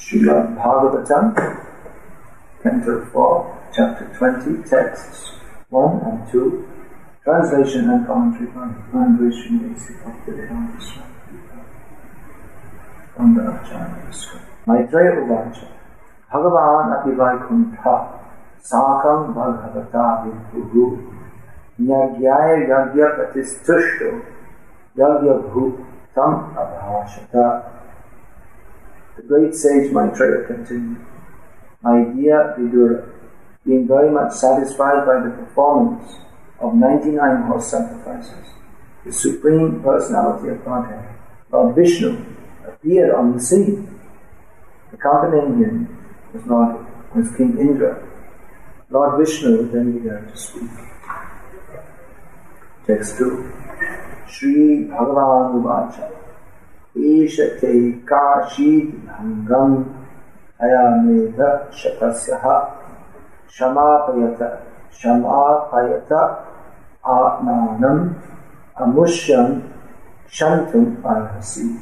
Srimad Bhagavatam, Canto 4, Chapter 20, Texts 1 and 2, translation and commentary by Andrei Srinivasi Bhaktivedanta Swami Ganga Acharya Swami. Maitreya Uvacha Bhagavan api vaikuntha sakam bhagavata vidhuhu nyagyaya yagya patistushto yagya bhu tam abhashata. The great sage Maitreya continued, My dear Vidura, being very much satisfied by the performance of 99 horse sacrifices, the Supreme Personality of Godhead, Lord Vishnu, appeared on the scene. Accompanying him was King Indra. Lord Vishnu then began to speak. Text 2. Shri Bhagavan Uvacha Esha te kashid bhangam ayamedha shatasyaha shamapayata atmanam amushyam shantum arhasi.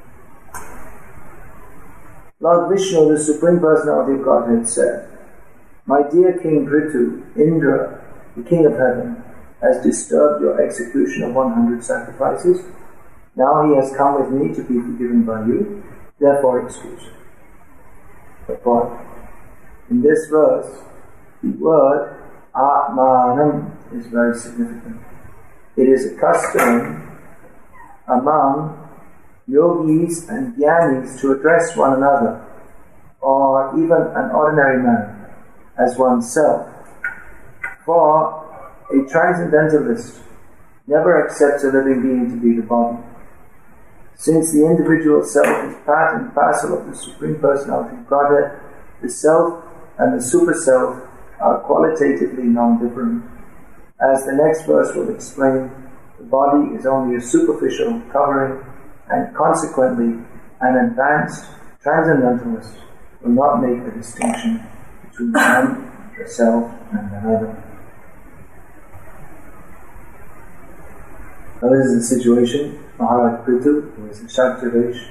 Lord Vishnu, the Supreme Personality of Godhead, said, My dear King Prithu, Indra, the King of Heaven, has disturbed your execution of 100 sacrifices. Now he has come with me to be forgiven by you, therefore excuse him. The point. In this verse, the word Atmanam is very significant. It is a custom among yogis and jnanis to address one another, or even an ordinary man, as oneself. For a transcendentalist never accepts a living being to be the body. Since the individual self is part and parcel of the Supreme Personality of Godhead, the self and the super-self are qualitatively non-different. As the next verse will explain, the body is only a superficial covering, and consequently an advanced transcendentalist will not make the distinction between one, the self, and another. Now this is the situation. Maharaj Prithu, who is a Kshatriya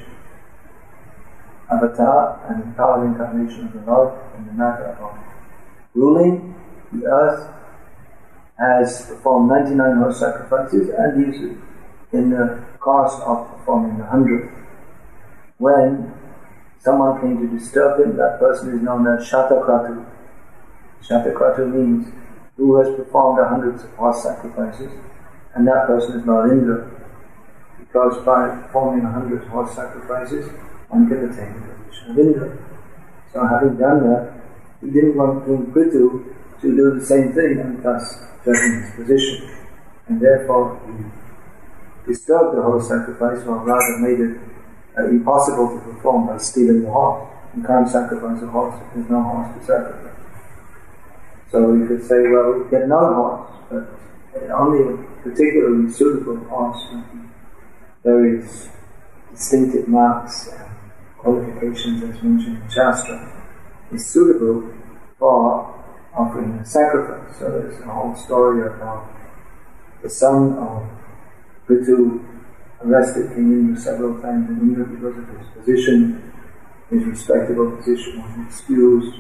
avatar and empowered incarnation of the Lord in the matter of ruling the earth, has performed 99 horse sacrifices, and he is in the course of performing the 100th. When someone came to disturb him, that person is known as Shatakratu. Shatakratu means who has performed 100 horse sacrifices, and that person is not Indra. Because by performing 100 horse sacrifices, one can attain the position of Indra. So having done that, he didn't want King Prithu to do the same thing and thus judging his position. And therefore he disturbed the horse sacrifice, or rather made it impossible to perform by stealing the horse. You can't sacrifice a horse if there's no horse to sacrifice. So you could say, well, get another horse, but only a particularly suitable horse with various distinctive marks and qualifications as mentioned in Shastra is suitable for offering a sacrifice. So there's a whole story about the son of Prithu arrested King Indra several times, and Indra, because of his position, his respectable position, was excused.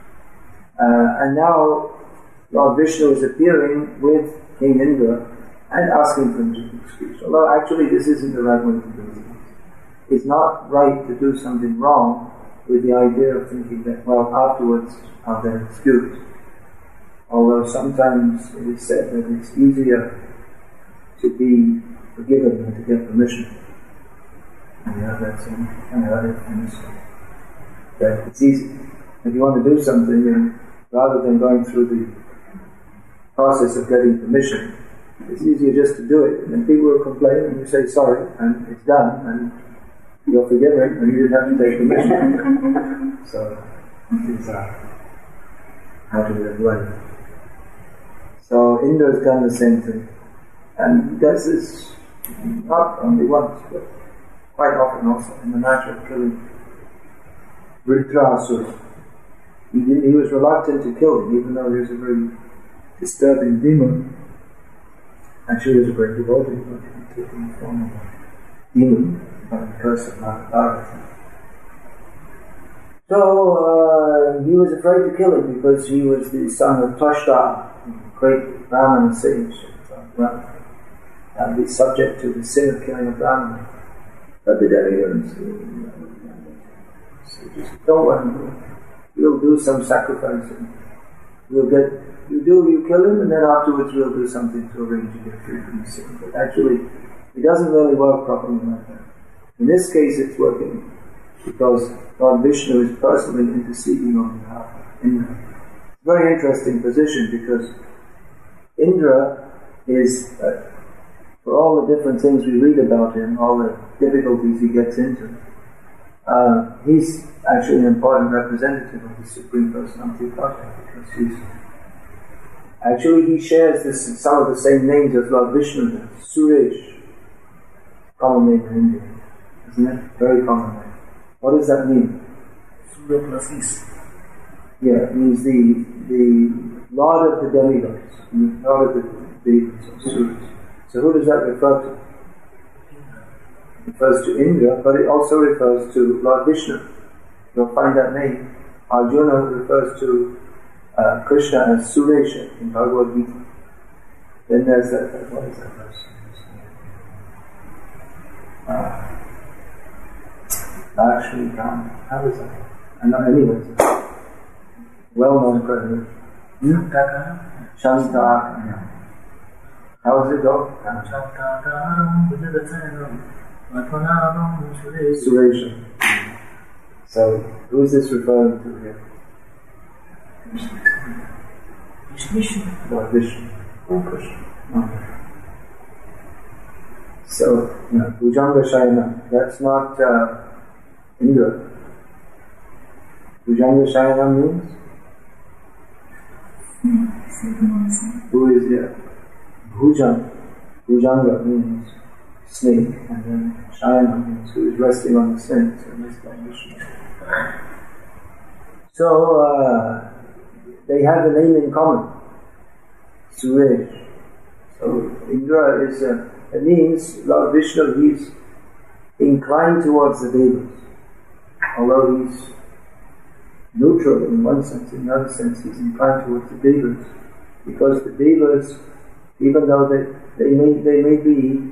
And now Lord Vishnu is appearing with King Indra and asking for him to be excused. Although actually this isn't the right way to do things. It's not right to do something wrong with the idea of thinking that, well, afterwards I'll get excused. Although sometimes it is said that it's easier to be forgiven than to get permission. And you have that same kind of other things. That it's easy. If you want to do something, rather than going through the process of getting permission, it's easier just to do it. And then people will complain and you say sorry and it's done and you're forgiven and you didn't have to take permission. So it's how to live life. So Indra's done the same thing. And he does this not only once, but quite often also in the matter of killing Vritrasura. He was reluctant to kill him, even though he was a very disturbing demon. Actually, he was a great devotee, but he took him in the form of a demon by the curse of Mahabharata. So he was afraid to kill him because he was the son of Twashta, great Brahmana sage, and be subject to the sin of killing a Brahmana. But the demigods just don't worry. We'll do some sacrifice. You kill him, and then afterwards we'll do something to arrange to get free from the sin. But actually, it doesn't really work properly like that. In this case, it's working because Lord Vishnu is personally interceding on behalf of Indra. It's a very interesting position because Indra is, for all the different things we read about him, all the difficulties he gets into, he's actually an important representative of the Supreme Personality of Godhead because he shares some of the same names as Lord Vishnu does. Suresh, common name in India, isn't it? Very common name. What does that mean? Surya plus Is. Yeah, it means the Lord of the demigods, the Lord of the deities, or Suras. So who does that refer to? It refers to Indra, but it also refers to Lord Vishnu. You'll find that name. Arjuna refers to Krishna as Suresha in Bhagavad Gita. Then there's that, what is that verse? Lakshmi Ram. How is that? I know anyways. Well-known president. Shantaka. How does it go? Suresha. So, who is this referring to here? Vishnu. Lord Vishnu. Or Krishna. Okay. So, Bhujanga Shayana, that's not Indra. Bhujanga Shayana means? Who is there? Bhujanga means snake, and then Shayana means who is resting on the snake. So this is Vishnu. So they have a name in common, Suresh. So Indra is, it means Lord Vishnu, he's inclined towards the Devas. Although he's neutral in one sense, in another sense he's inclined towards the Devas. Because the Devas, even though they may be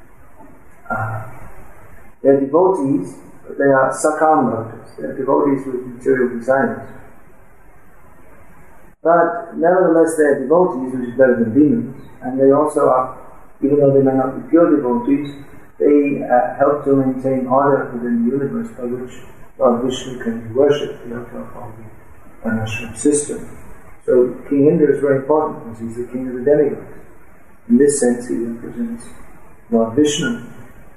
they're devotees, but they are sakam bhaktas. They're devotees with material desires. But nevertheless they're devotees, which is better than demons. And they also are, even though they may not be pure devotees, they help to maintain order within the universe by which Lord Vishnu can be worshipped. They help to uphold the Varnashram system. So King Indra is very important because he's the king of the demigods. In this sense, he represents Lord Vishnu.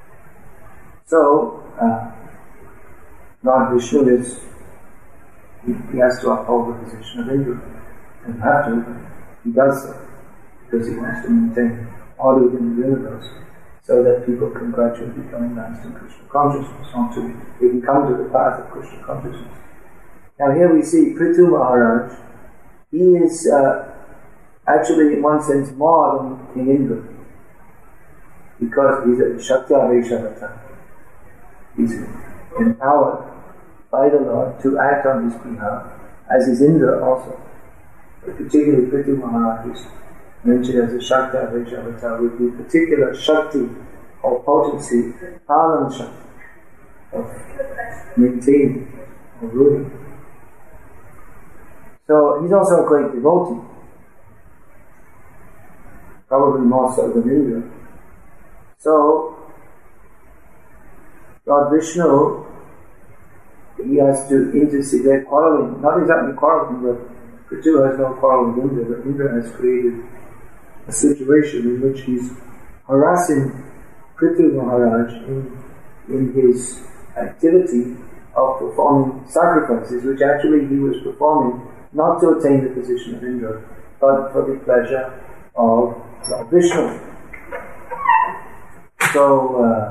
So, Lord Vishnu is, he has to uphold the position of Indra. He doesn't have to, but he does so because he wants to maintain order within the universe so that people can gradually become advanced in Krishna consciousness, they can come to the path of Krishna consciousness. Now here we see Prithu Maharaj. He is actually in one sense more than King Indra because he's a Shakta Vaishavata. He's empowered by the Lord to act on his behalf, as is Indra also. But particularly Prithu Maharaj is mentioned as a Shakta Vaishavata with the particular Shakti or potency, Palan Shakti, of maintaining or ruling. So he's also a great devotee, probably more so than Indra. So Lord Vishnu, he has to intercede. They're quarreling, not exactly quarreling, but Prithu has no quarrel with Indra, but Indra has created a situation in which he's harassing Prithu Maharaj in his activity of performing sacrifices, which actually he was performing not to attain the position of Indra, but for the pleasure of Lord Vishnu. So,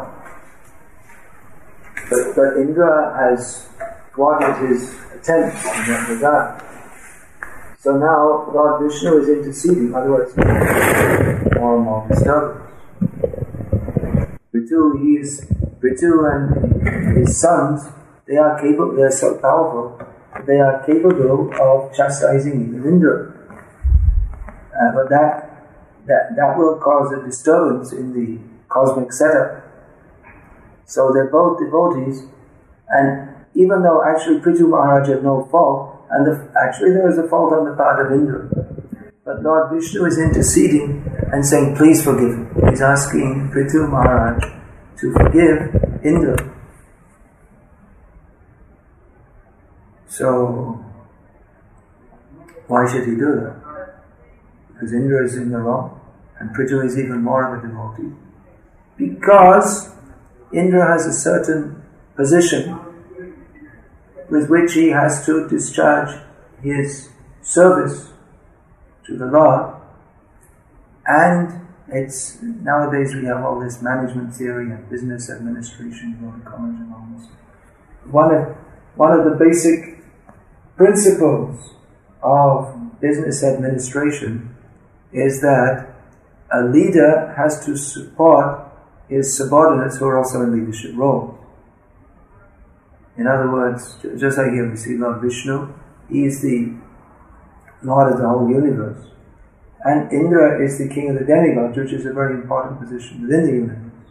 but Indra has thwarted his attempts in that regard. So now Lord Vishnu is interceding, otherwise more and more disturbance. Prithu and his sons they are capable, they are so powerful, they are capable of chastising even Indra. But that will cause a disturbance in the cosmic setup. So they're both devotees, and even though actually Prithu Maharaj had no fault, and actually there is a fault on the part of Indra, but Lord Vishnu is interceding and saying, please forgive him. He's asking Prithu Maharaj to forgive Indra. So, why should he do that? Because Indra is in the wrong, and Prithu is even more of a devotee. Because Indra has a certain position with which he has to discharge his service to the Lord, and it's nowadays we have all this management theory and business administration, you go to college and all this. One of the basic principles of business administration is that a leader has to support his subordinates who are also in leadership roles. In other words, just like here we see Lord Vishnu, he is the Lord of the whole universe. And Indra is the king of the demigods, which is a very important position within the universe.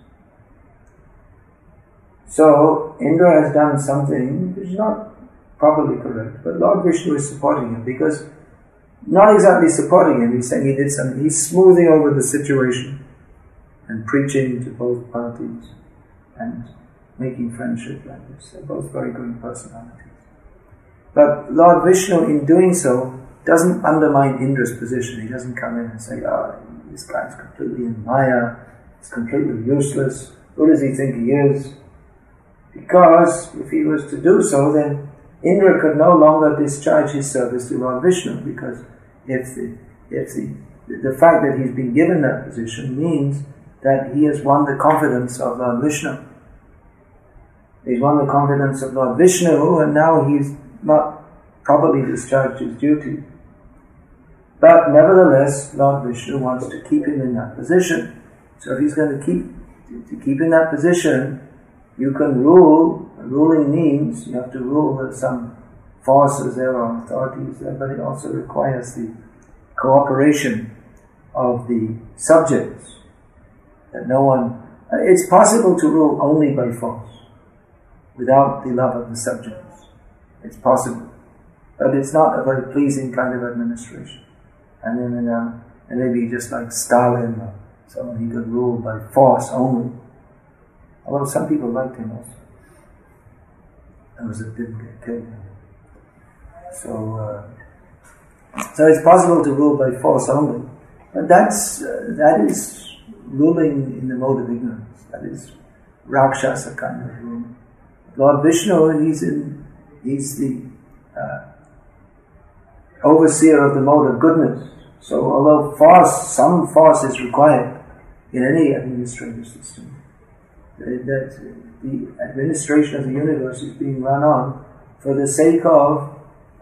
So, Indra has done something which is not properly correct, but Lord Vishnu is supporting him, because, not exactly supporting him, he's saying he did something, he's smoothing over the situation and preaching to both parties and making friendship like this. They're both very good personalities. But Lord Vishnu, in doing so, doesn't undermine Indra's position. He doesn't come in and say, this guy's completely in Maya, he's completely useless, who does he think he is? Because if he was to do so, then Indra could no longer discharge his service to Lord Vishnu, because if the fact that he's been given that position means that he has won the confidence of Lord Vishnu. He's won the confidence of Lord Vishnu, and now he's not properly discharged his duty. But nevertheless, Lord Vishnu wants to keep him in that position. So if he's going to keep in that position, you can rule. Ruling means you have to rule with some forces there or authorities there, but it also requires the cooperation of the subjects. That no one... It's possible to rule only by force, without the love of the subjects. It's possible. But it's not a very pleasing kind of administration. And then maybe just like Stalin or someone, he could rule by force only. Although some people liked him also. Those that didn't get killed. So it's possible to rule by force only. But that is ruling in the mode of ignorance. That is Rakshasa kind of ruling. Lord Vishnu, he's the overseer of the mode of goodness. So although some force is required in any administrative system, that the administration of the universe is being run on for the sake of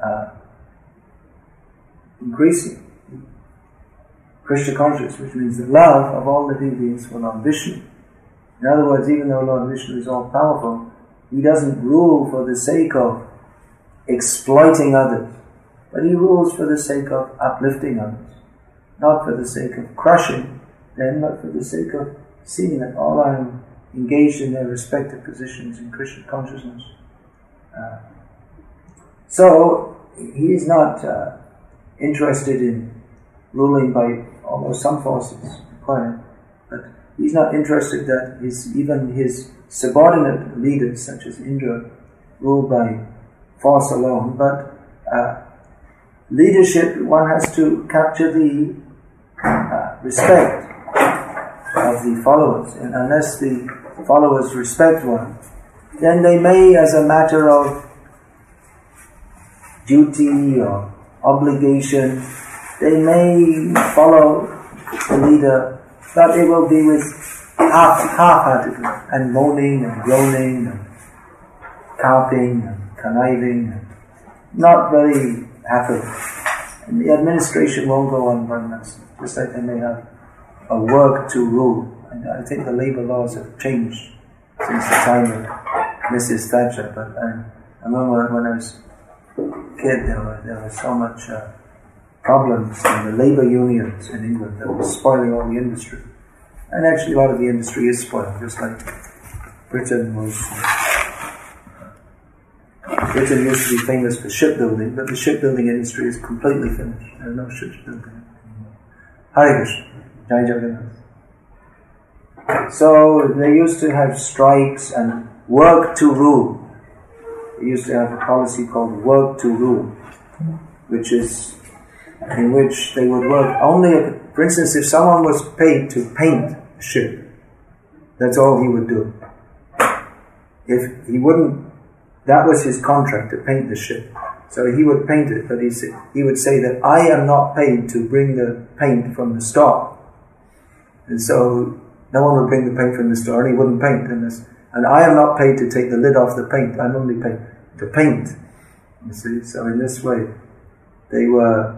increasing Krishna consciousness, which means the love of all the deities for Lord Vishnu. In other words, even though Lord Vishnu is all powerful, he doesn't rule for the sake of exploiting others, but he rules for the sake of uplifting others, not for the sake of crushing them, but for the sake of seeing that all are engaged in their respective positions in Krishna consciousness. So he is not interested in ruling by, although some force is required, but he's not interested that even his subordinate leaders, such as Indra, rule by force alone. But leadership, one has to capture the respect of the followers, and unless the followers respect one, then they may, as a matter of duty or obligation, they may follow the leader, but it will be with half-heartedly, and moaning and groaning and carping and conniving, and not very happy. And the administration won't go on very nicely, just like they may have a work to rule. And I think the labor laws have changed since the time of Mrs. Thatcher, but I remember when I was a kid, there was so much problems in the labour unions in England that was spoiling all the industry. And actually a lot of the industry is spoiled, just like Britain used to be famous for shipbuilding, but the shipbuilding industry is completely finished. There are no shipbuilding anymore. Hare Krishna. Jai Jagannath. So they used to have strikes and work to rule. They used to have a policy called work to rule, which is in which they would work only, for instance, if someone was paid to paint a ship, that's all he would do. If he wouldn't, that was his contract, to paint the ship. So he would paint it, but he would say that I am not paid to bring the paint from the store. And so no one would bring the paint from the store, and he wouldn't paint. And I am not paid to take the lid off the paint, I'm only paid to paint. You see, so in this way, they were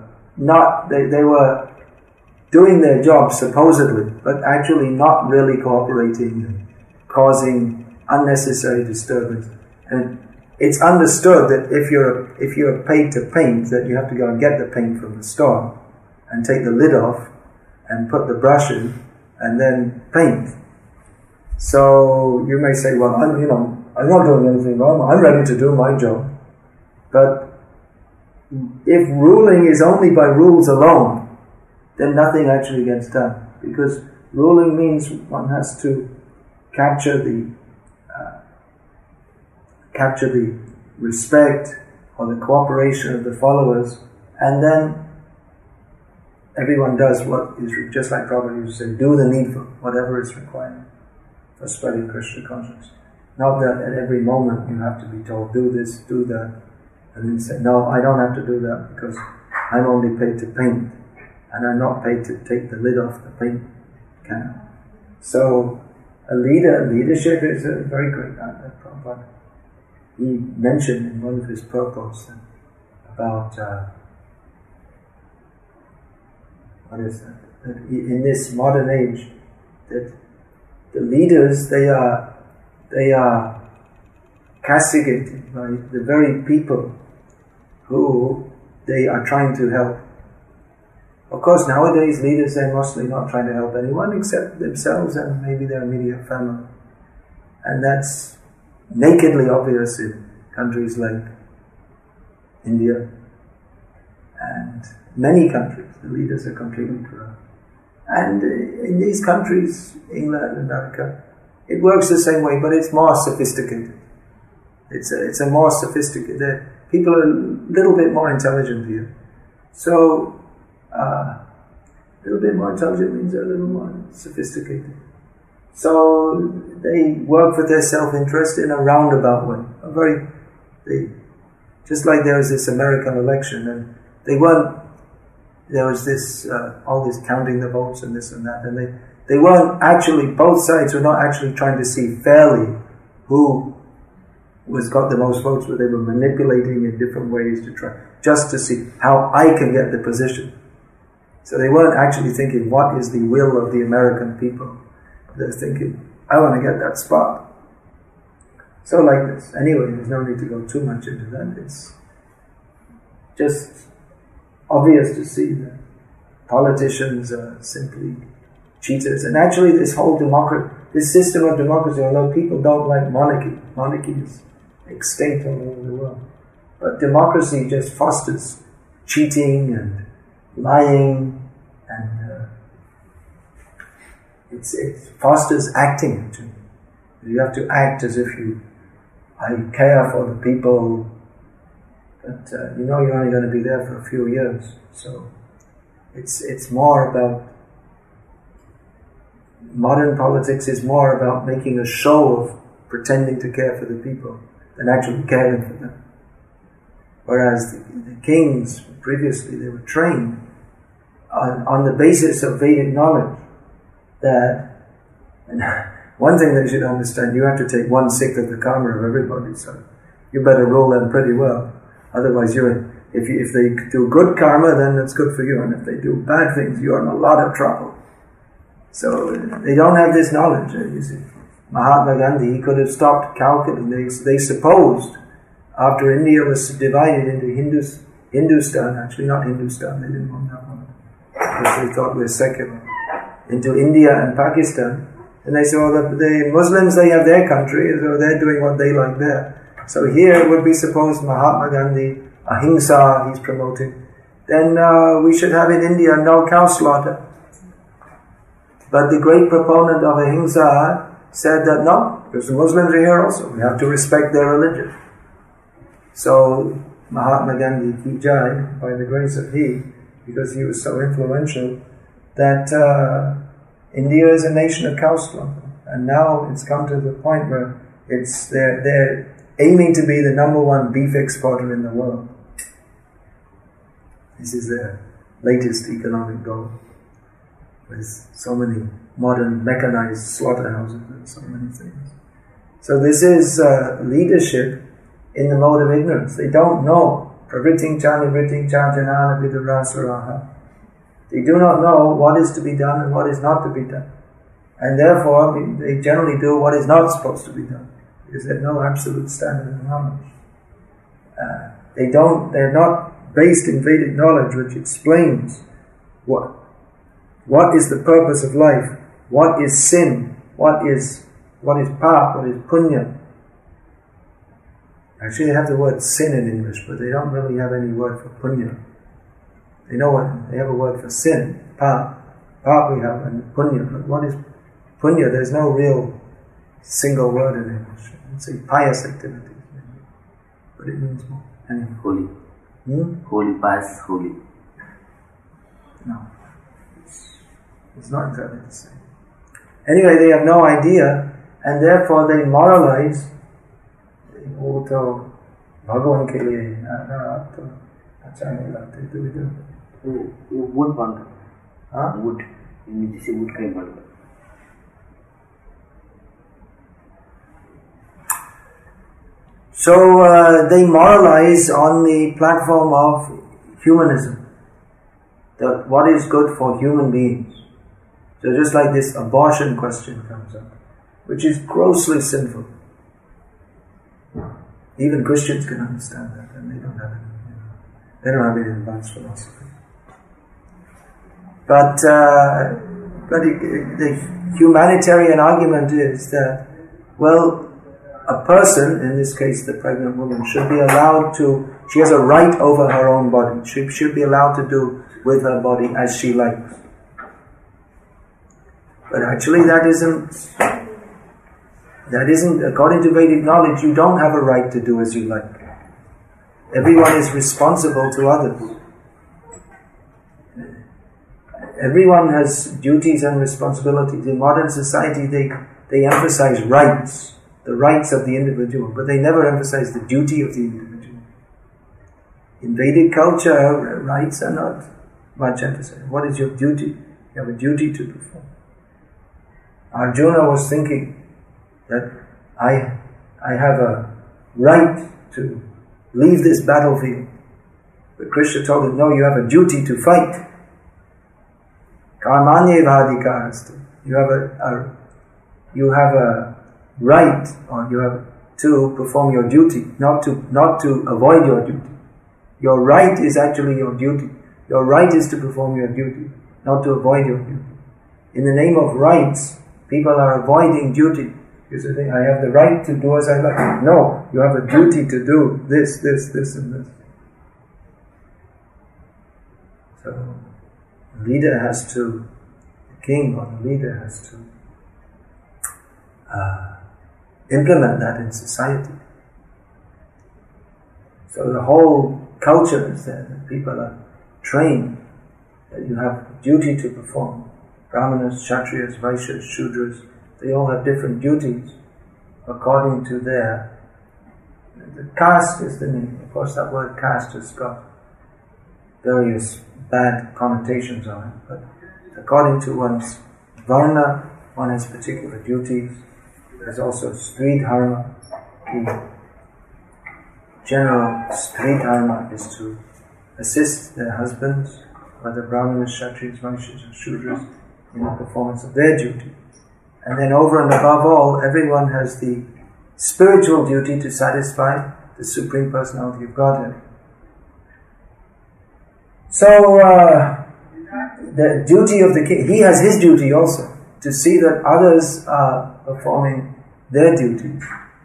doing their job supposedly, but actually not really cooperating and causing unnecessary disturbance. And it's understood that if you're paid to paint, that you have to go and get the paint from the store and take the lid off and put the brush in and then paint. So you may say, well, I'm not doing anything wrong, I'm ready to do my job. But if ruling is only by rules alone, then nothing actually gets done. Because ruling means one has to capture the respect or the cooperation of the followers, and then everyone does what is, just like Prabhupada used to say, do the needful, whatever is required for spreading Krishna consciousness. Not that at every moment you have to be told, do this, do that, and then say, no, I don't have to do that because I'm only paid to paint, and I'm not paid to take the lid off the paint can. So leadership is a very great Prabhupada. He mentioned in one of his purports about what is that? That in this modern age, that the leaders they are castigated by the very people who they are trying to help. Of course, nowadays leaders are mostly not trying to help anyone except themselves and maybe their immediate family, and that's nakedly obvious in countries like India and many countries. The leaders are completely corrupt. And in these countries, England, America, it works the same way, but it's more sophisticated. It's a more sophisticated. People are a little bit more intelligent here. So, a little bit more intelligent means a little more sophisticated. So they work for their self-interest in a roundabout way. Just like there was this American election, and there was this all this counting the votes and this and that, and they weren't actually, both sides were not actually trying to see fairly who got the most votes, but they were manipulating in different ways to try, just to see how I can get the position. So they weren't actually thinking, what is the will of the American people? They're thinking, I want to get that spot. So like this. Anyway, there's no need to go too much into that. It's just obvious to see that politicians are simply cheaters. And actually this system of democracy, although people don't like monarchy is extinct all over the world, but democracy just fosters cheating and lying, and it fosters acting too. You have to act as if I care for the people, but you're only going to be there for a few years. So it's more about, modern politics is more about making a show of pretending to care for the people than actually caring for them. Whereas the kings, previously, they were trained on the basis of Vedic knowledge that, and one thing that you should understand, you have to take 1/6 of the karma of everybody, so you better rule them pretty well. Otherwise, if they do good karma, then it's good for you, and if they do bad things, you're in a lot of trouble. So they don't have this knowledge, you see. Mahatma Gandhi, he could have stopped Calcutta. They supposed, after India was divided into Hindustan, actually not Hindustan, they didn't want that one, because they thought we're secular, into India and Pakistan, and they said, well, the Muslims, they have their country, so they're doing what they like there. So here it would be supposed Mahatma Gandhi, ahimsa, he's promoting, then we should have in India no cow slaughter. But the great proponent of ahimsa said that no, because the Muslims are here also, we have to respect their religion. So Mahatma Gandhi, he died by the grace of He, because he was so influential, that India is a nation of cow slaughter. And now it's come to the point where they're aiming to be the #1 beef exporter in the world. This is their latest economic goal, with so many modern mechanized slaughterhouses and so many things. So this is leadership in the mode of ignorance. They don't know. Pravriting chanavriting chanjanana vidurasuraha. They do not know what is to be done and what is not to be done. And therefore, they generally do what is not supposed to be done, because they have no absolute standard of knowledge. They're not based in Vedic knowledge, which explains what is the purpose of life, what is sin, what is pap, what is punya. Actually, they have the word sin in English, but they don't really have any word for punya. They have a word for sin, pap. Pap we have, and punya. But what is punya? There's no real single word in English. It's a pious activity, but it means more. Anyway. Holy. Holy, pious, holy. No. It's not exactly the same. Anyway, they have no idea, and therefore they moralize. वो तो भगवान के लिए तो अच्छा नहीं लगता तो इधर wood band, wood, जिसे wood का बन. So they moralize on the platform of humanism, that what is good for human beings. So just like this abortion question comes up, which is grossly sinful. Even Christians can understand that, and they don't have it. They don't have it in Buddhist philosophy. But the humanitarian argument is that, well, a person, in this case the pregnant woman, should be allowed to, she has a right over her own body. She should be allowed to do with her body as she likes. But actually that isn't, according to Vedic knowledge, you don't have a right to do as you like. Everyone is responsible to others. Everyone has duties and responsibilities. In modern society, they emphasize rights, the rights of the individual, but they never emphasize the duty of the individual. In Vedic culture, rights are not much emphasized. What is your duty? You have a duty to perform. Arjuna was thinking that I have a right to leave this battlefield. But Krishna told him, no, you have a duty to fight. Karmanyevadikarastu. You have a right, or you have to perform your duty, not to avoid your duty. Your right is actually your duty. Your right is to perform your duty, not to avoid your duty. In the name of rights, people are avoiding duty. Because they think, I have the right to do as I like. No, you have a duty to do this, and this. So, the leader has to, the king or the leader has to implement that in society. So the whole culture is there, that people are trained, that you have duty to perform. Brahmanas, Kshatriyas, Vaishyas, Shudras, they all have different duties according to their... The caste is the name. Of course, that word caste has got various bad connotations on it, but according to one's varna, one has particular duties. There's also Stri Dharma. The general Stri Dharma is to assist their husbands, whether Brahmanas, Kshatriyas, Vaishyas or Shudras, in the performance of their duty. And then over and above all, everyone has the spiritual duty to satisfy the Supreme Personality of Godhead. So, the duty of the king, he has his duty also, to see that others are performing their duty.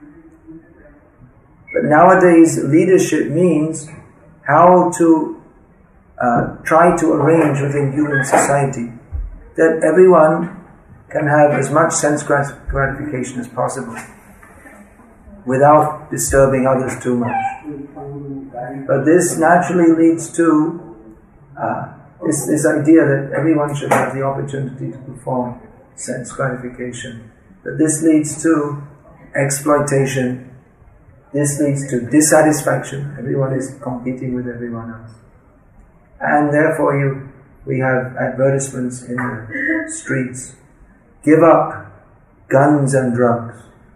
But nowadays, leadership means how to try to arrange within human society that everyone can have as much sense gratification as possible without disturbing others too much. But this naturally leads to this idea that everyone should have the opportunity to perform sense gratification. But this leads to exploitation. This leads to dissatisfaction. Everyone is competing with everyone else. And therefore we have advertisements in the streets. Give up guns and drugs.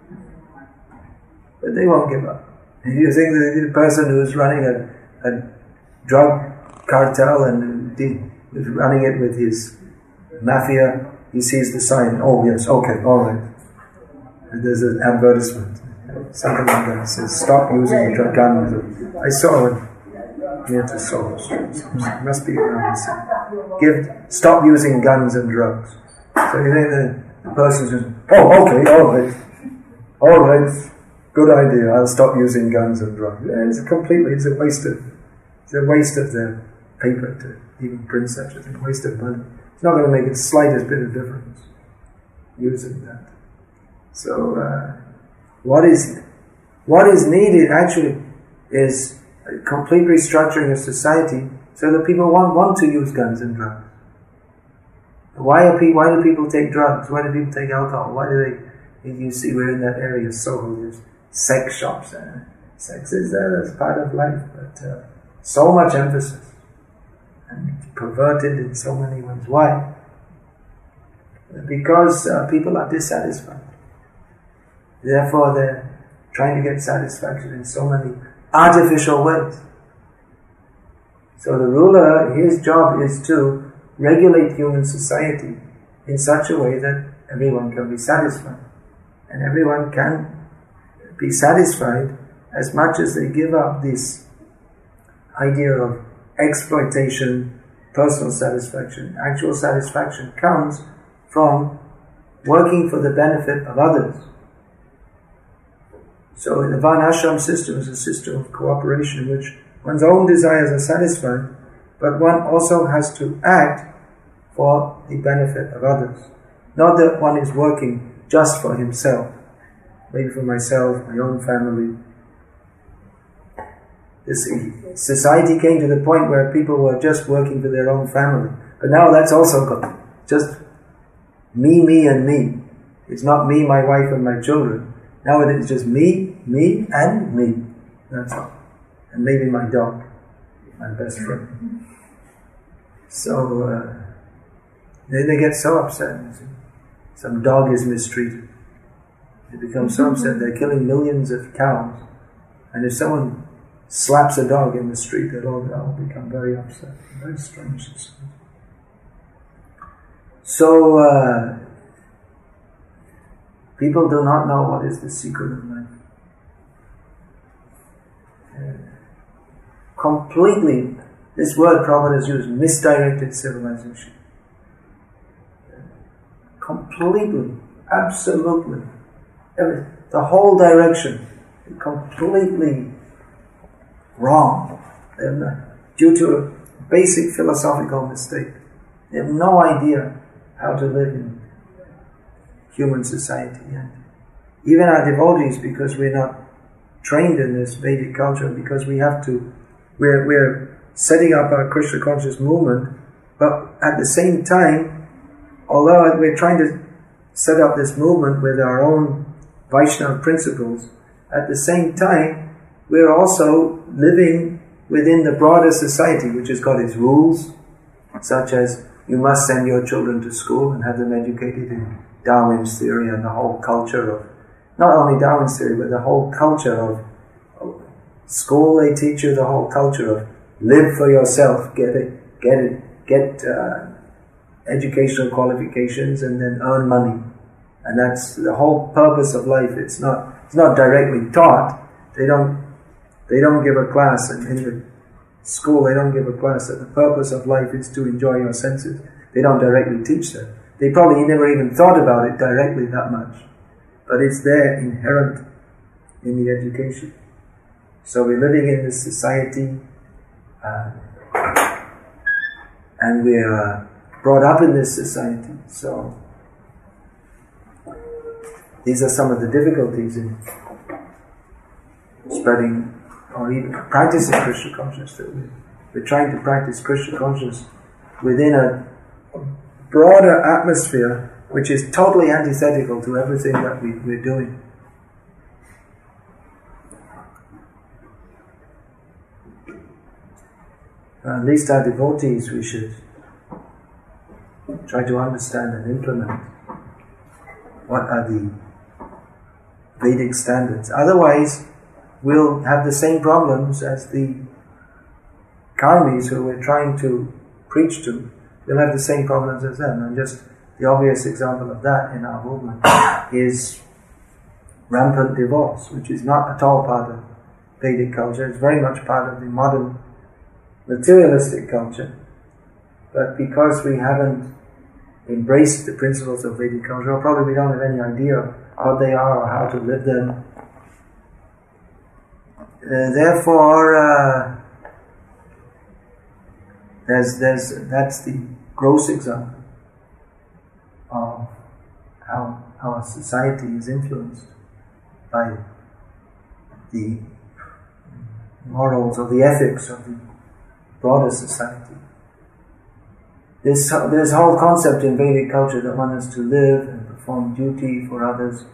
But they won't give up. If you think that the person who is running a drug cartel and is running it with his mafia, he sees the sign, oh yes, okay, alright. And there's an advertisement, something like that, it says, stop using guns. I saw it near to Soho Street. It must be around the city. Stop using guns and drugs. So you think the person says, oh okay, alright, good idea, I'll stop using guns and drugs. Yeah, it's a waste of their paper to even print such a thing, waste of money. It's not going to make the slightest bit of difference using that. So what is needed actually is a complete restructuring of society so that people want to use guns and drugs. Why do people take drugs? Why do people take alcohol? Why do they? You see, we're in that area, Soho. There's sex shops, and sex is there as part of life, but so much emphasis and perverted in so many ways. Why? Because people are dissatisfied. Therefore, they're trying to get satisfaction in so many artificial ways. So the ruler, his job is to regulate human society in such a way that everyone can be satisfied. And everyone can be satisfied as much as they give up this idea of exploitation, personal satisfaction. Actual satisfaction comes from working for the benefit of others. So the Varnashram system is a system of cooperation in which one's own desires are satisfied, but one also has to act for the benefit of others. Not that one is working just for himself, maybe for myself, my own family. This society came to the point where people were just working for their own family. But now that's also gone. Just me, and me. It's not me, my wife, and my children. Now it is just me, and me. That's all. And maybe my dog, my best friend. So they get so upset. Some dog is mistreated. They become so upset. They're killing millions of cows. And if someone slaps a dog in the street, they'll all become very upset. Very strange. So people do not know what is the secret of life. Completely, this word Prabhupada has used, misdirected civilization. Completely, absolutely. The whole direction, completely wrong. Due to a basic philosophical mistake. They have no idea how to live in human society. And even our devotees, because we're not trained in this Vedic culture, because we're setting up our Krishna conscious movement, but at the same time, although we're trying to set up this movement with our own Vaishnava principles, at the same time, we're also living within the broader society, which has got its rules, such as you must send your children to school and have them educated in Darwin's theory and the whole culture of, not only Darwin's theory, but the whole culture of school. They teach you the whole culture of live for yourself, get educational qualifications, and then earn money. And that's the whole purpose of life. It's not directly taught. They don't give a class in the school. They don't give a class that the purpose of life is to enjoy your senses. They don't directly teach that. They probably never even thought about it directly that much, but it's there inherent in the education. So we're living in this society, and we're brought up in this society. So these are some of the difficulties in spreading or even practicing Krishna consciousness. That we're trying to practice Krishna consciousness within a broader atmosphere which is totally antithetical to everything that we're doing. At least our devotees, we should try to understand and implement what are the Vedic standards. Otherwise, we'll have the same problems as the karmis who we're trying to preach to. We'll have the same problems as them. And just the obvious example of that in our movement is rampant divorce, which is not at all part of Vedic culture. It's very much part of the modern materialistic culture. But because we haven't embraced the principles of Vedic culture, or probably we don't have any idea of what they are or how to live them, therefore that's the gross example of how our society is influenced by the morals or the ethics of the broader society. There's whole concept in Vedic culture that one has to live and perform duty for others,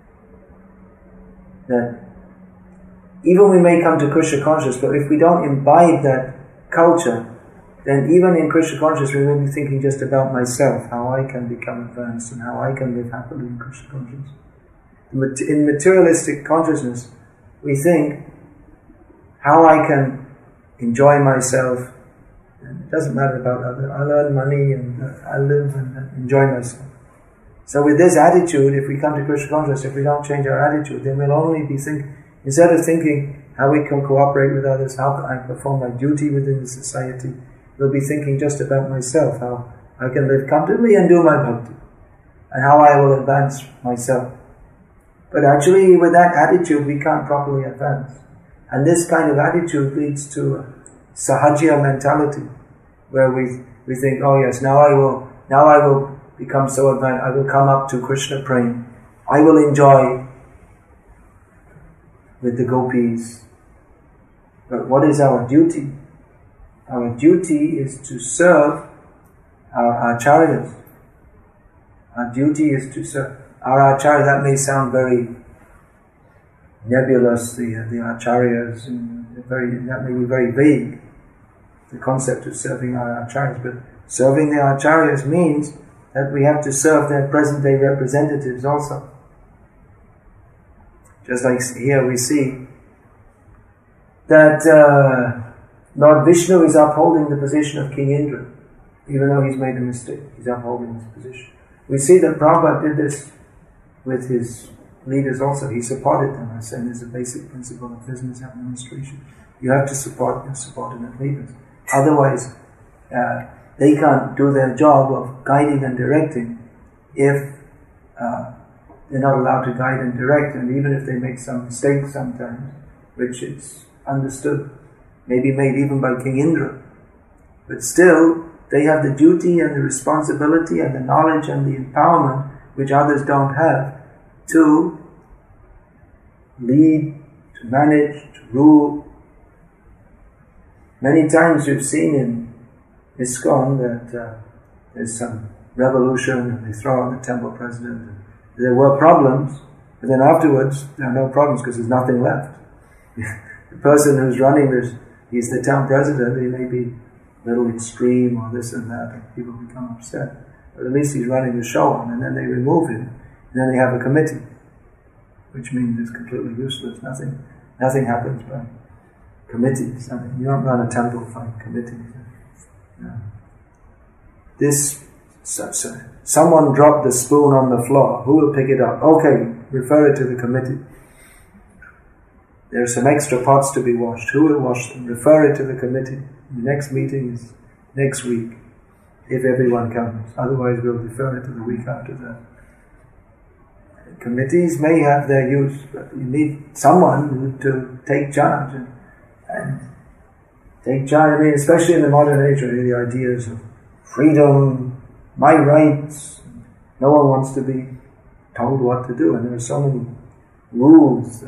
that even we may come to Krishna consciousness, but if we don't imbibe that culture, then even in Krishna consciousness we may be thinking just about myself, how I can become advanced and how I can live happily in Krishna consciousness. In materialistic consciousness, we think how I can enjoy myself, and it doesn't matter about others. I earn money and I live and enjoy myself. So with this attitude, if we come to Krishna consciousness, if we don't change our attitude, then we'll only be thinking, instead of thinking how we can cooperate with others, how can I perform my duty within the society, we'll be thinking just about myself, how I can live comfortably and do my bhakti, and how I will advance myself. But actually, with that attitude, we can't properly advance. And this kind of attitude leads to a sahajya mentality, where we think, oh yes, now I will become so advanced, I will come up to Krishna praying, I will enjoy with the gopis. But what is our duty? Our duty is to serve our acharyas. Our duty is to serve our acharyas. That may sound very nebulous, the acharyas, that may be very vague, the concept of serving our acharyas, but serving the acharyas means that we have to serve their present-day representatives also. Just like here we see that Lord Vishnu is upholding the position of King Indra, even though he's made a mistake. He's upholding his position. We see that Prabhupada did this with his leaders also. He supported them. I said there's a basic principle of business administration. You have to support your subordinate leaders. Otherwise, they can't do their job of guiding and directing if they're not allowed to guide and direct, and even if they make some mistakes sometimes, which it's understood, maybe made even by King Indra, but still they have the duty and the responsibility and the knowledge and the empowerment which others don't have to lead, to manage, to rule. Many times we've seen in ISKCON that there's some revolution and they throw out the temple president. There were problems, but then afterwards there are no problems because there's nothing left. The person who's running this, he's the town president, he may be a little extreme or this and that, and people become upset. But at least he's running the show on, and then they remove him, and then they have a committee, which means it's completely useless. Nothing happens by committees. You don't run a temple by committees. Yeah. This someone dropped the spoon on the floor. Who will pick it up? Okay, refer it to the committee. There are some extra pots to be washed. Who will wash them? Refer it to the committee. The next meeting is next week, if everyone comes. Otherwise, we'll defer it to the week after that. Committees may have their use, but you need someone to take charge and take charge. I mean, especially in the modern age, really, the ideas of freedom, my rights. No one wants to be told what to do, and there are so many rules.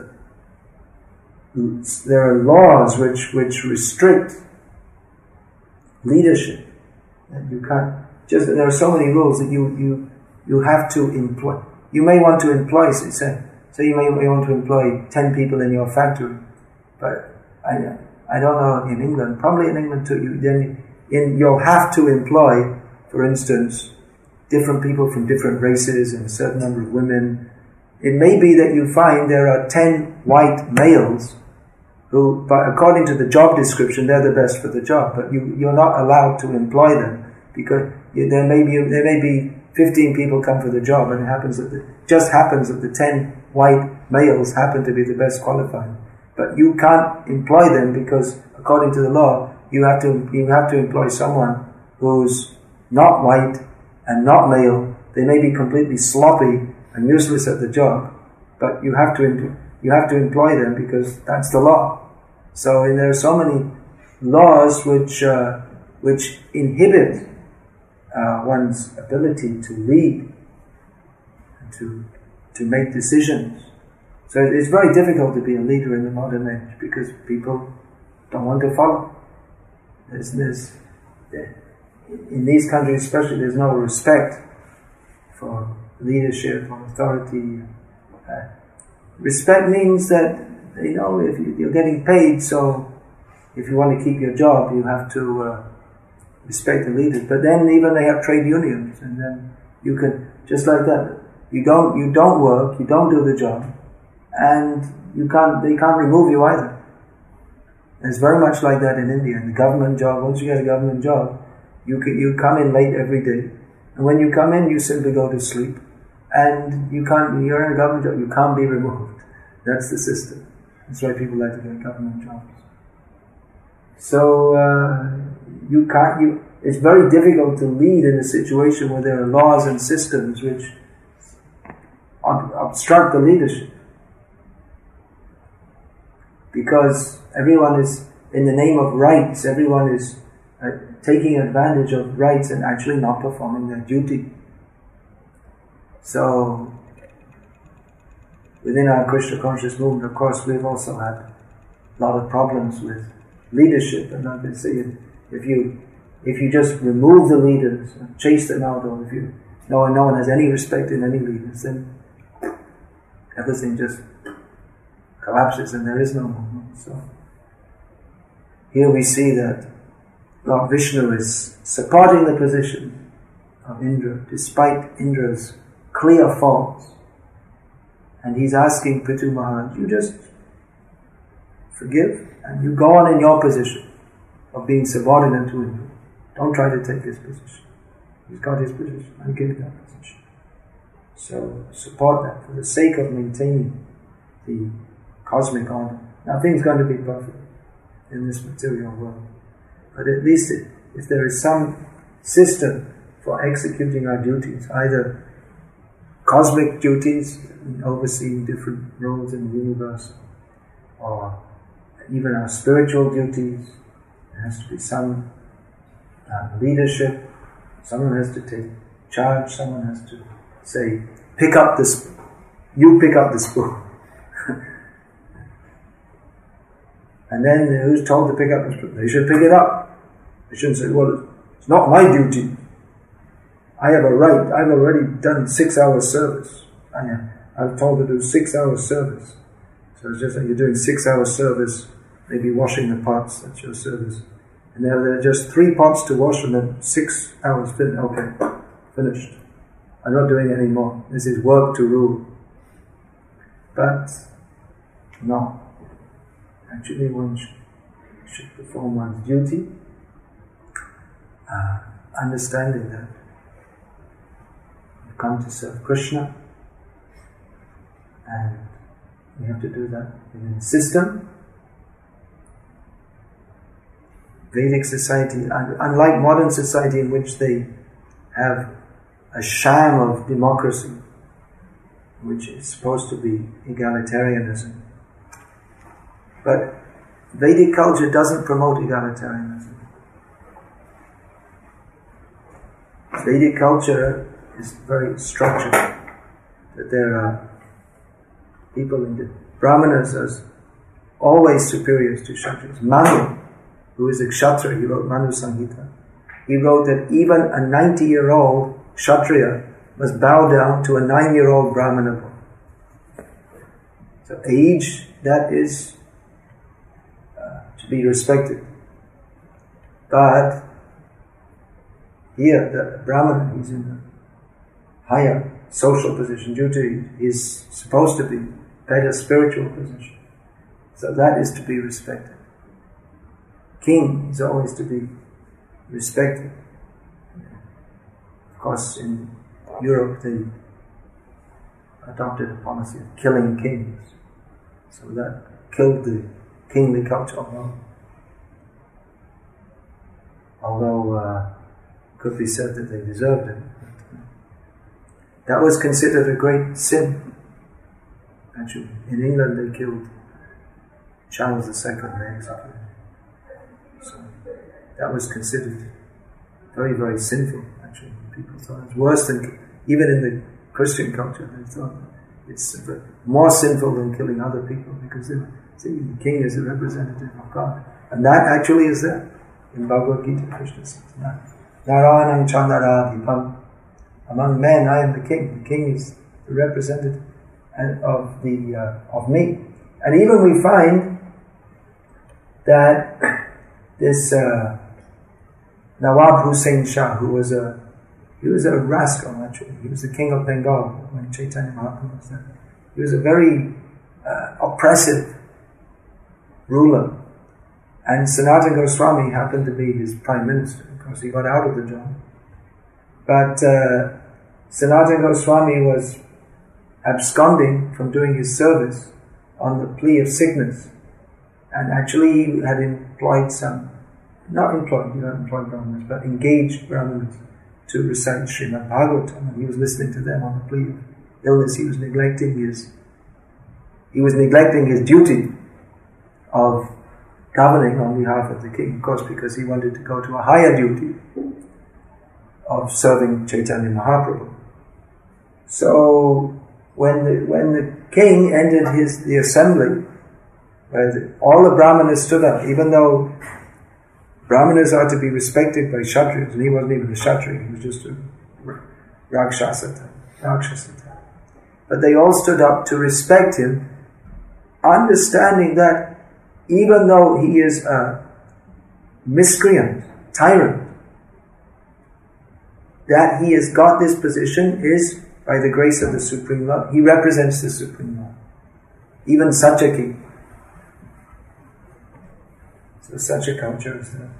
There are laws which restrict leadership. And you can't just. There are so many rules that you have to employ. You may want to employ, say you may want to employ 10 people in your factory, but I don't know in England. Probably in England too. You'll have to employ, for instance, different people from different races and a certain number of women. It may be that you find there are 10 white males who, but according to the job description, they're the best for the job, but you're not allowed to employ them because there may be 15 people come for the job, and it just happens that the 10 white males happen to be the best qualified. But you can't employ them because, according to the law, you have to employ someone who's not white and not male. They may be completely sloppy and useless at the job, but you have to employ them because that's the law. So there are so many laws which inhibit one's ability to lead and to make decisions. So it's very difficult to be a leader in the modern age because people don't want to follow. In these countries especially, there's no respect for leadership or authority. Respect means that, if you're getting paid, so if you want to keep your job, you have to respect the leaders. But then even they have trade unions, and then you can, just like that, you don't work, you don't do the job, and they can't remove you either. And it's very much like that in India. In the government job, once you get a government job, you come in late every day, and when you come in, you simply go to sleep, and you're in a government job, you can't be removed. That's the system. That's why people like to get government jobs. So it's very difficult to lead in a situation where there are laws and systems which obstruct the leadership. Because everyone is, in the name of rights, everyone is taking advantage of rights and actually not performing their duty. So, within our Krishna conscious movement, of course, we've also had a lot of problems with leadership, and like I say, if you just remove the leaders and chase them out, or if no one has any respect in any leaders, then everything just collapses and there is no movement. So here we see that Lord Vishnu is supporting the position of Indra despite Indra's clear faults, and he's asking Prithu Maharaj, you just forgive and you go on in your position of being subordinate to Indra. Don't try to take his position. He's got his position, and give that position. So support that for the sake of maintaining the cosmic order. Nothing's going to be perfect in this material world, but at least if there is some system for executing our duties, either cosmic duties, overseeing different roles in the universe, or even our spiritual duties, there has to be some leadership. Someone has to take charge. Someone has to say, pick up the spoon. You pick up the spoon. And then who's told to pick up the spoon? They should pick it up. They shouldn't say, well, it's not my duty. I have a right. I've already done 6 hours service. I'm told to do 6 hours service. So it's just like you're doing 6 hours service, maybe washing the pots, that's your service. And there are just 3 pots to wash, and then 6 hours finished. Okay, finished. I'm not doing it anymore. This is work to rule. But no. Actually, one should perform one's duty, understanding that come to serve Krishna, and we have to do that within a system. Vedic society, unlike modern society in which they have a sham of democracy, which is supposed to be egalitarianism. But Vedic culture doesn't promote egalitarianism. Vedic culture is very structured, that there are people in the Brahmanas as always superiors to Kshatriyas. Manu, who is a Kshatriya, he wrote Manu Samhita. He wrote that even a 90-year-old Kshatriya must bow down to a 9-year-old Brahmana boy. So age, that is to be respected. But here, the Brahmana, he's in a higher social position due to his supposed to be better spiritual position. So that is to be respected. King is always to be respected. Of course, in Europe they adopted a policy of killing kings. So that killed the kingly culture. Although it could be said that they deserved it. That was considered a great sin. Actually, in England they killed Charles II, they executed. So that was considered very, very sinful, actually. People thought it's worse than, even in the Christian culture, they thought it's more sinful than killing other people, because they see the king is a representative of God. And that actually is there. In Bhagavad Gita, Krishna says, Narayanam Chandaradhipam. Among men, I am the king. The king is the representative of me. And even we find that this Nawab Hussain Shah, he was a rascal actually. He was the king of Bengal when Chaitanya Mahaprabhu was there. He was a very oppressive ruler. And Sanatana Goswami happened to be his prime minister, because he got out of the job. But Sanatana Goswami was absconding from doing his service on the plea of sickness. And actually he had employed you don't employ Brahmanas, but engaged Brahmanas to recite Srimad Bhagavatam, and he was listening to them on the plea of illness. He was neglecting his duty of governing on behalf of the king, of course, because he wanted to go to a higher duty of serving Chaitanya Mahaprabhu. So when the king entered the assembly, where all the Brahmanas stood up, even though Brahmanas are to be respected by Kshatriyas, and he wasn't even a Kshatriya, he was just a Rakshasa. But they all stood up to respect him, understanding that even though he is a miscreant, tyrant, that he has got this position is by the grace of the Supreme Lord. He represents the Supreme Lord. Even such a king. So such a culture is there.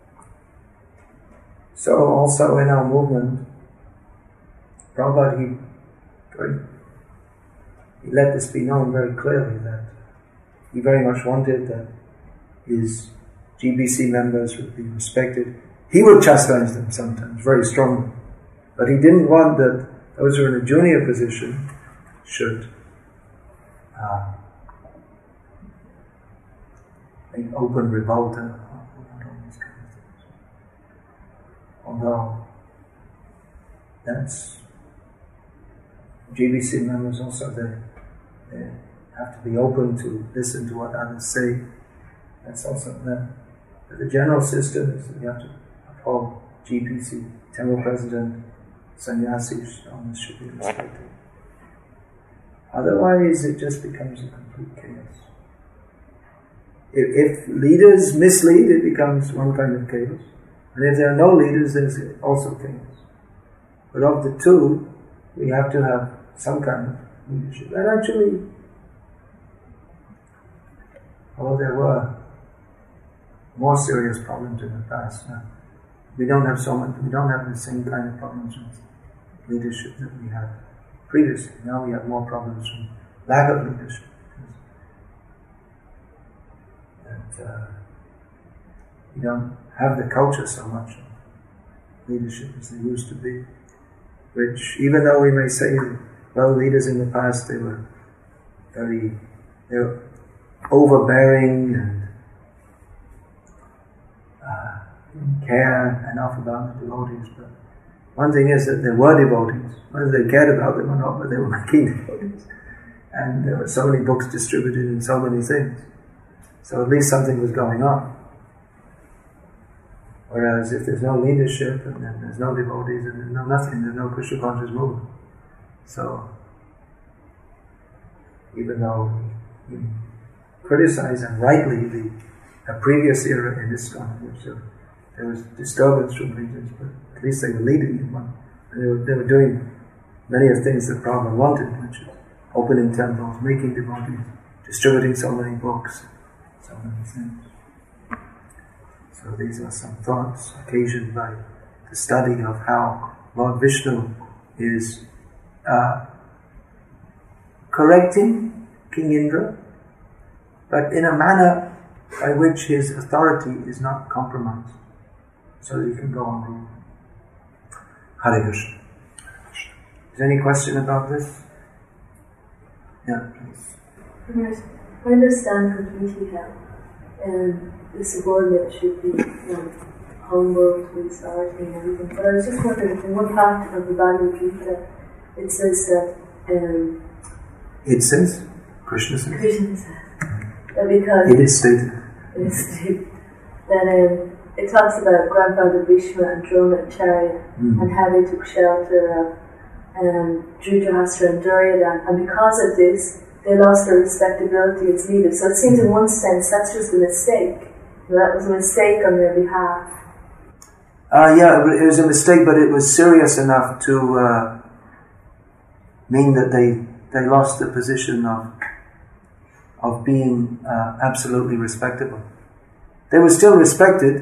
So also in our movement, Prabhupada, he let this be known very clearly that he very much wanted that his GBC members would be respected. He would chastise them sometimes, very strongly. But he didn't want that those who are in a junior position should make open revolt and all these kind of things. Although that's GBC members also, they have to be open to listen to what others say. That's also there. But the general system is that you have to uphold GBC, temple president, sannyasis, all this should be respected. Otherwise it just becomes a complete chaos. If leaders mislead, it becomes one kind of chaos. And if there are no leaders, there's also chaos. But of the two, we have to have some kind of leadership. And actually, although there were more serious problems in the past, we don't have the same kind of problems with leadership that we had previously. Now we have more problems from lack of leadership. That we don't have the culture so much of leadership as they used to be. Which, even though we may say, well, leaders in the past, they were overbearing and didn't care enough about the devotees. But one thing is that there were devotees, whether they cared about them or not, but they were making devotees. And there were so many books distributed and so many things. So at least something was going on. Whereas if there's no leadership and then there's no devotees and there's no nothing, there's no Krishna conscious movement. So even though we criticize and rightly a previous era in ISKCON, which there was disturbance from leaders, but at least they were leading in one. And they were doing many of the things that Prabhupada wanted, which is opening temples, making devotees, distributing so many books, so many things. So these are some thoughts occasioned by the study of how Lord Vishnu is correcting King Indra, but in a manner by which his authority is not compromised, so that he can go on ruling. Hare Krishna. Is there any question about this? Yeah, please. I understand completely how the subordinate should be humble to his authority and everything, but I was just wondering, in one part of the Bhagavad Gita, it says that it says? Krishna says? Krishna says that because it is stated that it talks about Grandfather Bhishma and Drona and Charya and how they took shelter of Dhritarashtra and Duryodhana, and because of this they lost their respectability as leaders. So it seems in one sense that's just a mistake. That was a mistake on their behalf. Yeah, it was a mistake, but it was serious enough to mean that they lost the position of being absolutely respectable. They were still respected.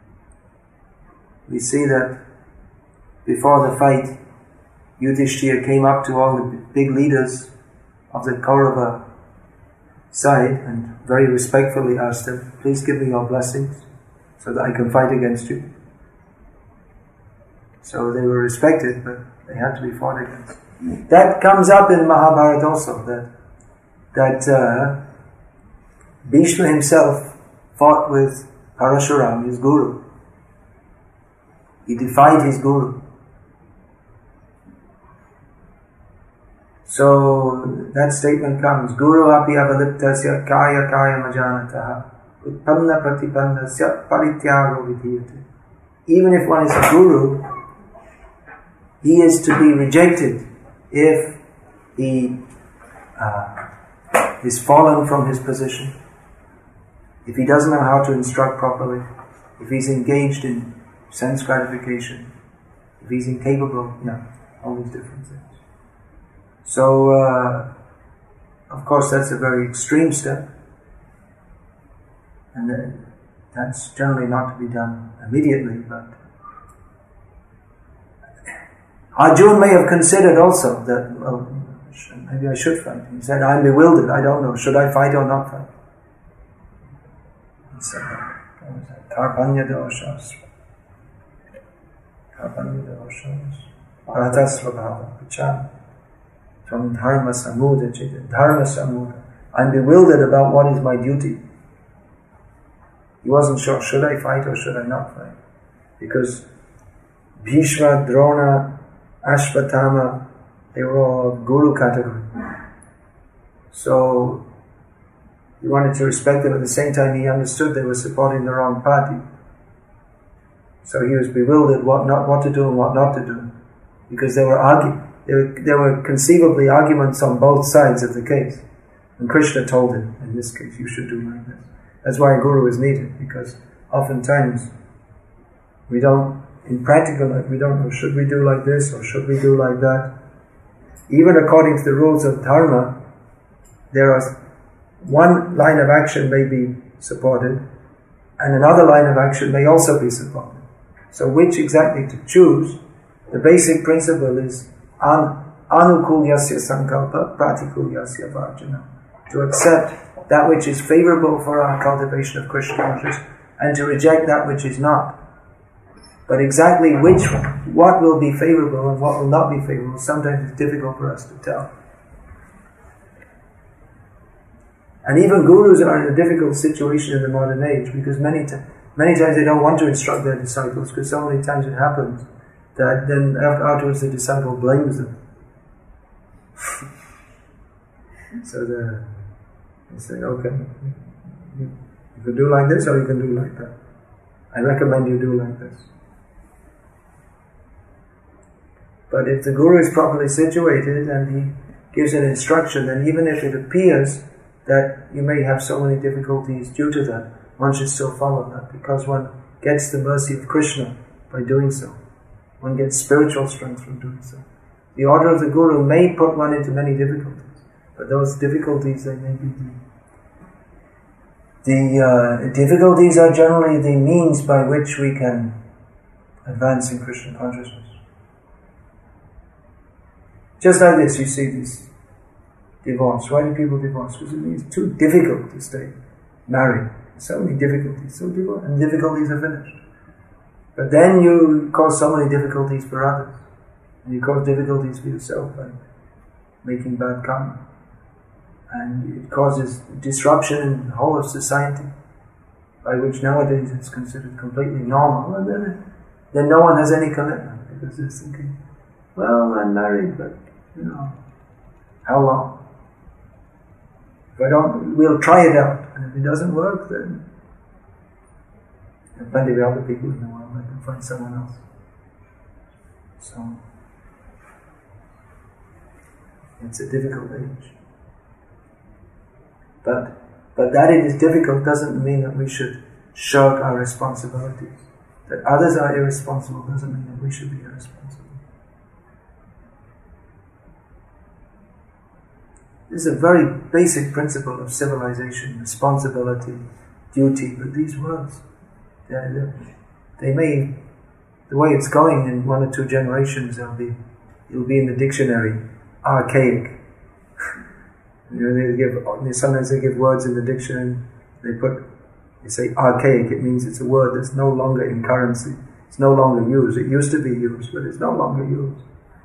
We see that before the fight, Yudhishthira came up to all the big leaders of the Kaurava side and very respectfully asked them, please give me your blessings so that I can fight against you. So they were respected, but they had to be fought against. That comes up in Mahabharata also, that Bhishma himself fought with Parashuram, his guru. He defied his guru. So that statement comes, Guru api avaliptasya kaya kaya majanataha utpanna pratipannasya parityago vidhiyate. Even if one is a guru, he is to be rejected if he is fallen from his position, if he doesn't know how to instruct properly, if he's engaged in sense gratification, if he's incapable, all these different things. So, of course, that's a very extreme step, and that's generally not to be done immediately, but Arjuna may have considered also that, well, maybe I should fight. He said, I'm bewildered, I don't know, should I fight or not fight? He said, Karpanya doshas. Karpanya doshas. Bharatasvabhava. Picham. From dharma samuda chita. Dharma samuda. I'm bewildered about what is my duty. He wasn't sure, should I fight or should I not fight? Because Bhishma, Drona, Ashvatthama, they were all of Guru category. So he wanted to respect them. At the same time, he understood they were supporting the wrong party. So he was bewildered what to do and what not to do, because they were arguing. There were conceivably arguments on both sides of the case. And Krishna told him, in this case, you should do like this. That's why a guru is needed, because oftentimes we don't, in practical life, we don't know, should we do like this or should we do like that? Even according to the rules of dharma, there are one line of action may be supported and another line of action may also be supported. So which exactly to choose The basic principle is anukulyasya sankalpa pratikulyasya varjana. To accept that which is favorable for our cultivation of Krishna consciousness and to reject that which is not. But exactly what will be favorable and what will not be favorable, sometimes it's difficult for us to tell. And even gurus are in a difficult situation in the modern age because many times they don't want to instruct their disciples because so many times it happens that then afterwards the disciple blames them. So they say, okay, you can do like this or you can do like that. I recommend you do like this. But if the guru is properly situated and he gives an instruction, then even if it appears that you may have so many difficulties due to that, one should still follow that because one gets the mercy of Krishna by doing so. One gets spiritual strength from doing so. The order of the guru may put one into many difficulties, but those difficulties, they may be the difficulties are generally the means by which we can advance in Krishna consciousness. Just like this, you see this divorce. Why do people divorce? Because it's too difficult to stay married. So many difficulties, and difficulties are finished. But then you cause so many difficulties for others, and you cause difficulties for yourself by making bad karma. And it causes disruption in the whole of society, by which nowadays it's considered completely normal, and then no one has any commitment, because they're thinking, well, I'm married, but, how long? We'll try it out, and if it doesn't work, then there are plenty of other people in the world that can find someone else. So, it's a difficult age. But that it is difficult doesn't mean that we should shirk our responsibilities. That others are irresponsible doesn't mean that we should be irresponsible. This is a very basic principle of civilization, responsibility, duty, but these words, they may, the way it's going in 1 or 2 generations, it'll be in the dictionary, archaic. Sometimes they give words in the dictionary, they say archaic, it means it's a word that's no longer in currency, it's no longer used. It used to be used, but it's no longer used.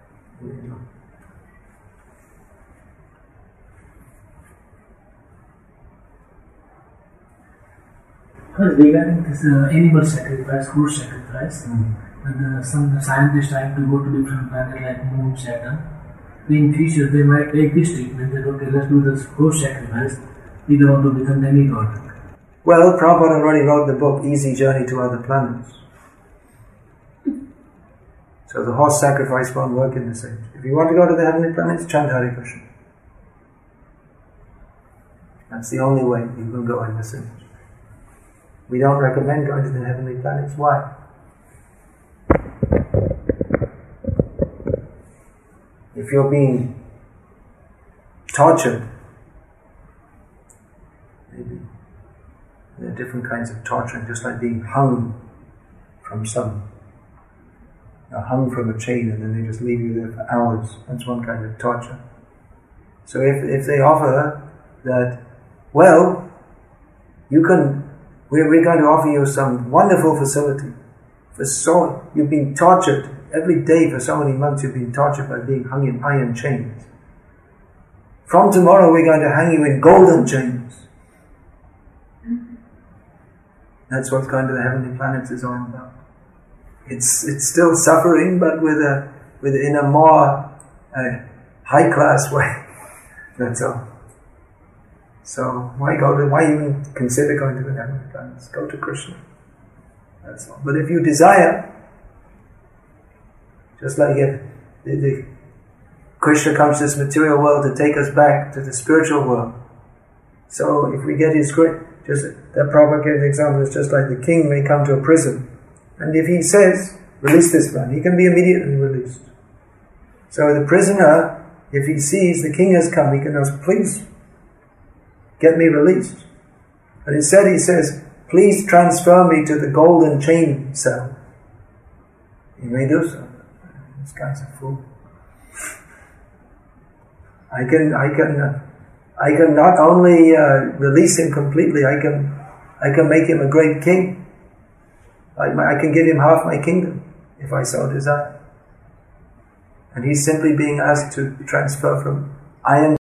Regarding this animal sacrifice, food sacrifice, when some scientists trying to go to different planets like Moon, Saturn, in future they might take this treatment that okay, let's do this food sacrifice, we don't want to become demigod. Well, Prabhupada already wrote the book Easy Journey to Other Planets. So the horse sacrifice won't work in this age. If you want to go to the heavenly planets, chant Hare Krishna. That's the only way you can go in this age. We don't recommend going to the heavenly planets. Why? If you're being tortured, maybe there are different kinds of torturing, just like being hung from hung from a chain and then they just leave you there for hours. That's one kind of torture. So if they offer that, well, we're going to offer you some wonderful facility. You've been tortured every day for so many months. You've been tortured by being hung in iron chains. From tomorrow, we're going to hang you in golden chains. That's what going to the heavenly planets is all about. It's still suffering, but in a more high class way. That's all. So why even consider going to the heavenly planets? Go to Krishna. That's all. But if you desire, just like if the Krishna comes to this material world to take us back to the spiritual world. So if we get his grace, just that Prabhupada gave the example, it's just like the king may come to a prison, and if he says, release this man, he can be immediately released. So the prisoner, if he sees the king has come, he can ask, please, get me released. But instead he says, please transfer me to the golden chain cell. He may do so. This guy's a fool. I can not only release him completely, I can make him a great king. I can give him half my kingdom if I so desire. And he's simply being asked to transfer from iron